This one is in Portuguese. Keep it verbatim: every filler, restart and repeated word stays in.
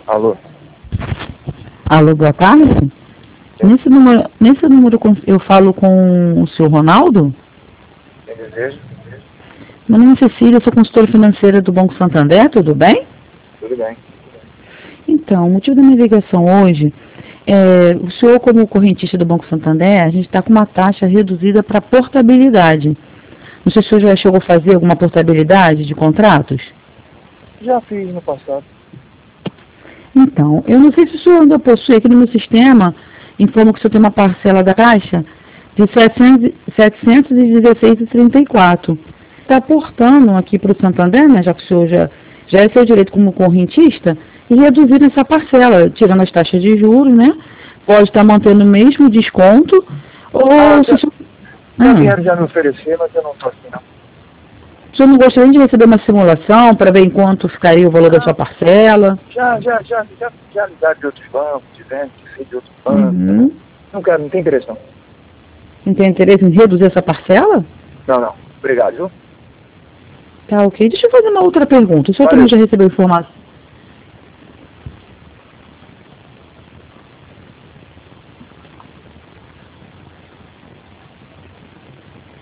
Alô? Alô, boa tarde. Nesse número, nesse número eu falo com o senhor Ronaldo? Quem deseja? Meu nome é Cecília, eu sou consultora financeira do Banco Santander, tudo bem? Tudo bem. Então, o motivo da minha ligação hoje é, o senhor como correntista do Banco Santander, a gente está com uma taxa reduzida para portabilidade. Não sei se o senhor já chegou a fazer alguma portabilidade de contratos? Já fiz no passado. Então, eu não sei se o senhor ainda possui aqui no meu sistema, informa que o senhor tem uma parcela da Caixa de setecentos e dezesseis reais e trinta e quatro centavos. Está aportando aqui para o Santander, né, já que o senhor já, já é seu direito como correntista, e reduzir essa parcela, tirando as taxas de juros, né? Pode estar mantendo o mesmo desconto, ou Ah, se já, o senhor... já Ah, vieram já me oferecer, mas eu não estou assim, não. o senhor não gostaria de receber uma simulação para ver em quanto ficaria o valor da sua parcela? Já, já, já, já, já ligaram de outros bancos, de vendas, de outros bancos. Uhum. Não quero, não tem interesse, não. Não tem interesse em reduzir essa parcela? Não, não. Obrigado, viu? Tá, ok. Deixa eu fazer uma outra pergunta. O senhor Valeu. também já recebeu informação?